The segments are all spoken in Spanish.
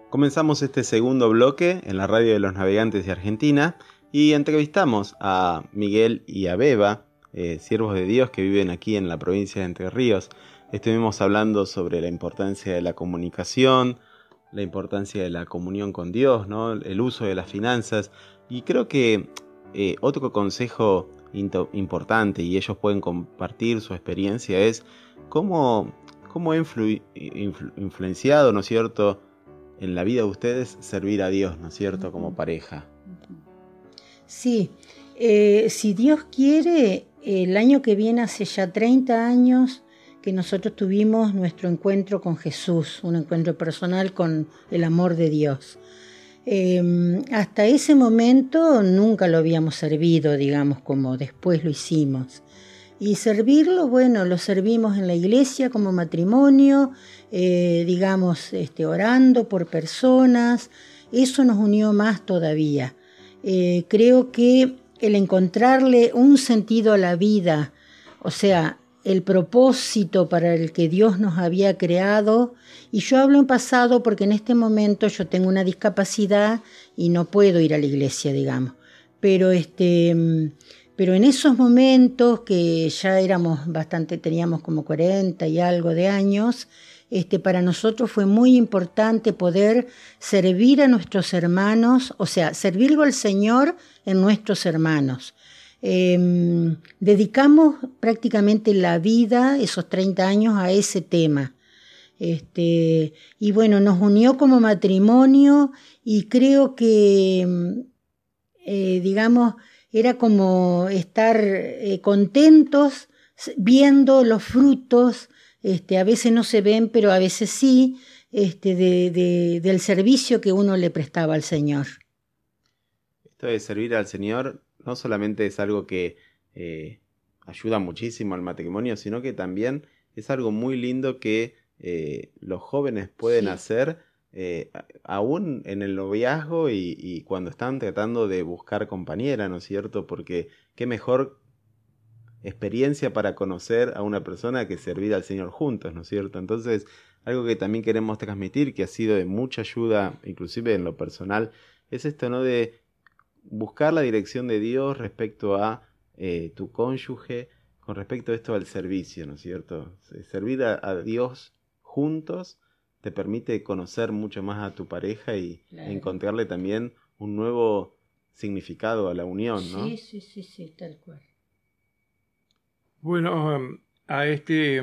Comenzamos este segundo bloque en la radio de los navegantes de Argentina y entrevistamos a Miguel y a Beba, siervos de Dios que viven aquí en la provincia de Entre Ríos. Estuvimos hablando sobre la importancia de la comunicación, la importancia de la comunión con Dios, ¿no? El uso de las finanzas, y creo que otro consejo importante, y ellos pueden compartir su experiencia, es cómo ha influenciado, ¿no es cierto?, en la vida de ustedes servir a Dios, ¿no es cierto?, como pareja. Sí, si Dios quiere, el año que viene hace ya 30 años que nosotros tuvimos nuestro encuentro con Jesús, un encuentro personal con el amor de Dios. Hasta ese momento nunca lo habíamos servido, digamos, como después lo hicimos. Y servirlo, bueno, lo servimos en la iglesia como matrimonio, digamos, orando por personas. Eso nos unió más todavía. Creo que el encontrarle un sentido a la vida, o sea, el propósito para el que Dios nos había creado, y yo hablo en pasado porque en este momento yo tengo una discapacidad y no puedo ir a la iglesia, digamos, pero en esos momentos que ya éramos bastante, teníamos como 40 y algo de años, para nosotros fue muy importante poder servir a nuestros hermanos, o sea, servirlo al Señor en nuestros hermanos. Dedicamos prácticamente la vida, esos 30 años, a ese tema. Y bueno, nos unió como matrimonio y creo que, digamos, era como estar contentos viendo los frutos, a veces no se ven, pero a veces sí, del servicio que uno le prestaba al Señor. Esto de servir al Señor no solamente es algo que ayuda muchísimo al matrimonio, sino que también es algo muy lindo que los jóvenes pueden hacer aún en el noviazgo y cuando están tratando de buscar compañera, ¿no es cierto? Porque qué mejor experiencia para conocer a una persona que servir al Señor juntos, ¿no es cierto? Entonces, algo que también queremos transmitir, que ha sido de mucha ayuda, inclusive en lo personal, es esto, ¿no?, de buscar la dirección de Dios respecto a tu cónyuge, con respecto a esto al servicio, ¿no es cierto? Servir a Dios juntos te permite conocer mucho más a tu pareja y encontrarle también un nuevo significado a la unión, ¿no? Sí, tal cual. Bueno, a este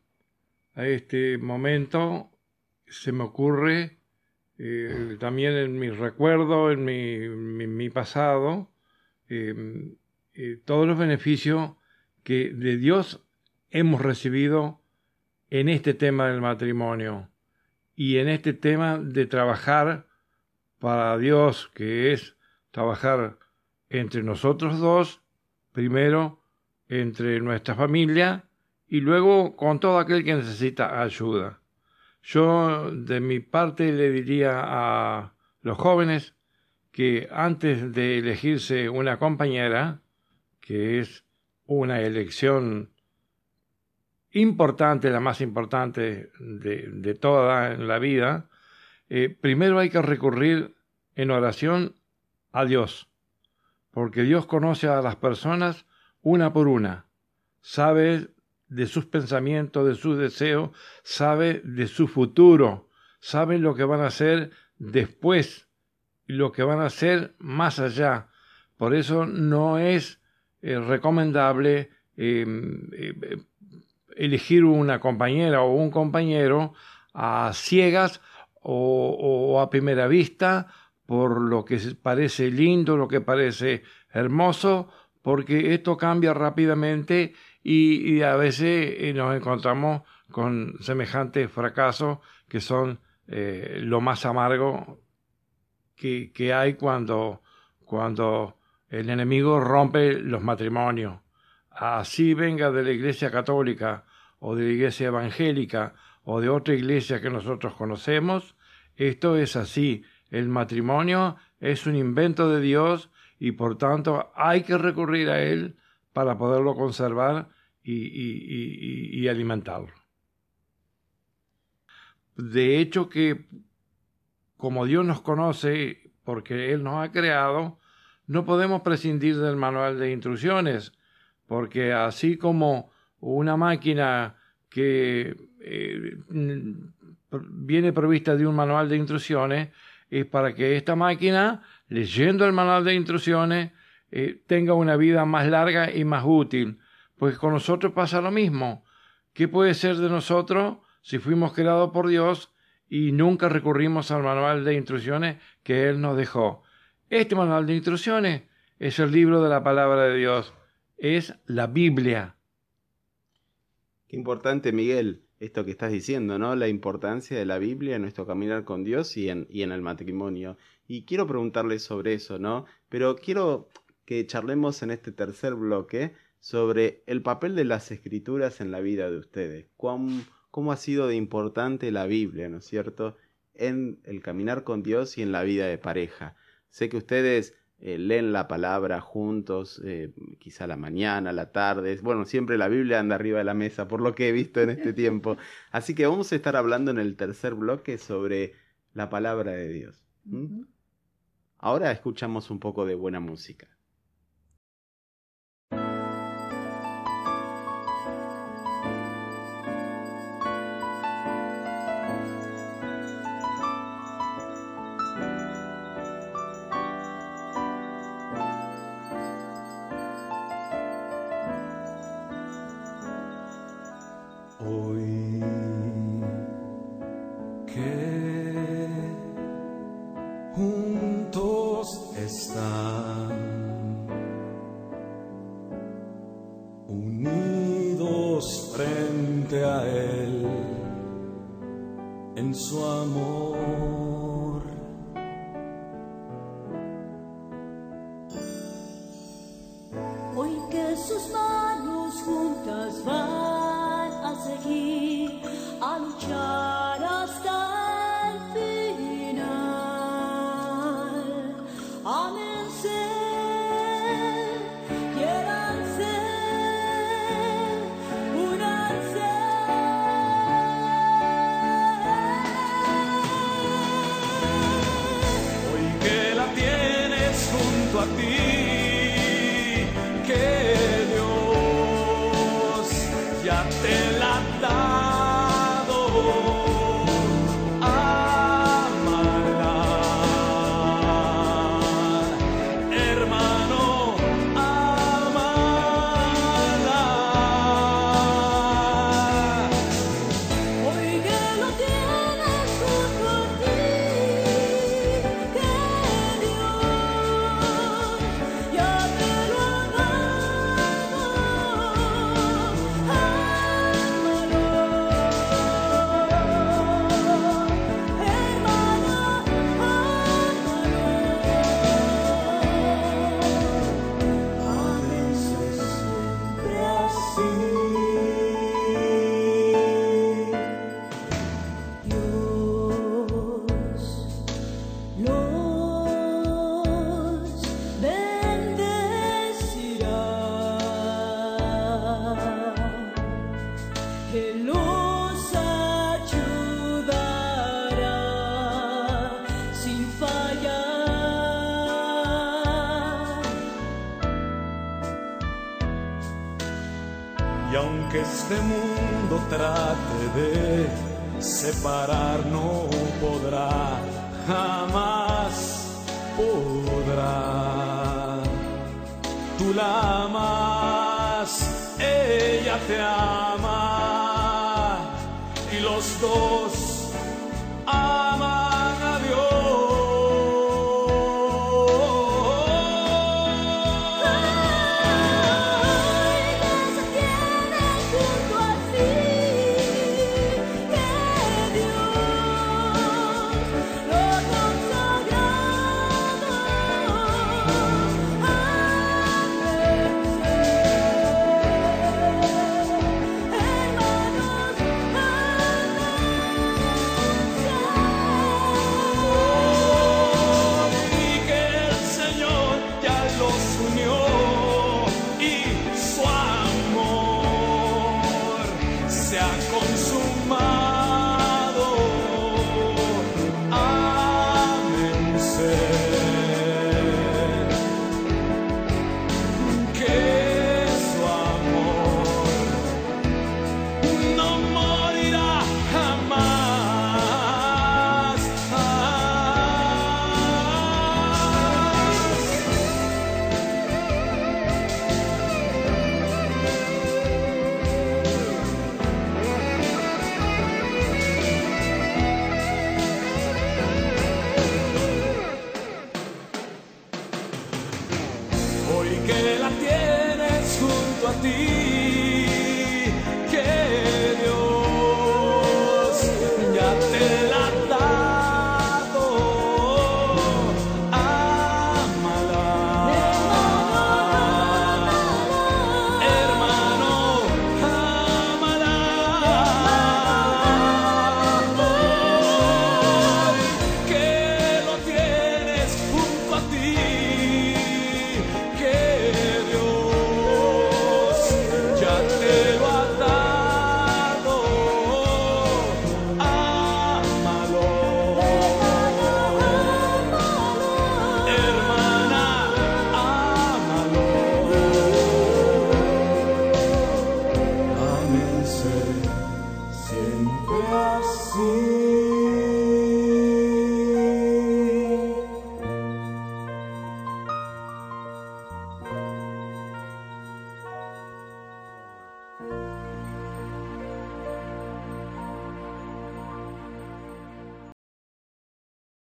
momento se me ocurre también en mi recuerdo, en mi pasado, todos los beneficios que de Dios hemos recibido en este tema del matrimonio y en este tema de trabajar para Dios, que es trabajar entre nosotros dos, primero entre nuestra familia y luego con todo aquel que necesita ayuda. Yo de mi parte le diría a los jóvenes que antes de elegirse una compañera, que es una elección importante, la más importante de toda en la vida, primero hay que recurrir en oración a Dios, porque Dios conoce a las personas una por una, sabe de sus pensamientos, de sus deseos, sabe de su futuro, sabe lo que van a hacer después, lo que van a hacer más allá. Por eso no es recomendable elegir una compañera o un compañero a ciegas o a primera vista por lo que parece lindo, lo que parece hermoso, porque esto cambia rápidamente y a veces nos encontramos con semejantes fracasos que son lo más amargo que hay cuando el enemigo rompe los matrimonios. Así venga de la Iglesia Católica o de la Iglesia Evangélica o de otra iglesia que nosotros conocemos, esto es así. El matrimonio es un invento de Dios y por tanto hay que recurrir a él para poderlo conservar y alimentarlo. De hecho que como Dios nos conoce, porque Él nos ha creado, no podemos prescindir del manual de instrucciones, porque así como una máquina que viene provista de un manual de instrucciones, es para que esta máquina, leyendo el manual de instrucciones, tenga una vida más larga y más útil. Pues con nosotros pasa lo mismo. ¿Qué puede ser de nosotros si fuimos creados por Dios y nunca recurrimos al manual de instrucciones que Él nos dejó? Este manual de instrucciones es el libro de la palabra de Dios, es la Biblia. Qué importante, Miguel, esto que estás diciendo, ¿no? La importancia de la Biblia en nuestro caminar con Dios y en el matrimonio. Y quiero preguntarle sobre eso, ¿no? Pero quiero que charlemos en este tercer bloque sobre el papel de las Escrituras en la vida de ustedes. ¿Cómo ha sido de importante la Biblia, ¿no es cierto?, en el caminar con Dios y en la vida de pareja. Sé que ustedes leen la palabra juntos, quizá a la mañana, a la tarde. Bueno, siempre la Biblia anda arriba de la mesa, por lo que he visto en este tiempo. Así que vamos a estar hablando en el tercer bloque sobre la palabra de Dios. ¿Mm? Ahora escuchamos un poco de buena música. Hoy que juntos están, unidos frente a Él en su amor. Hoy que sus manos juntas van a seguir, a luchar hasta el final. Ámense, quiéranse, únanse. Hoy que la tienes junto a ti, que Dios ya te la ha dado, ámala, hermano, ámala. Hoy que lo tienes junto a ti, que Dios ya te lo ha dado, ámalo, hermano, ámalo. Ámense siempre así. Dios los bendecirá, Él los ayudará sin fallar. Y aunque este mundo trate de separar, no podrá, jamás podrá. Tú la amas, ella te ama, y los dos aman a Dios. Hoy que se tienen junto a ti, que Dios lo ha consagrado, ámense, hermanos, ámense. te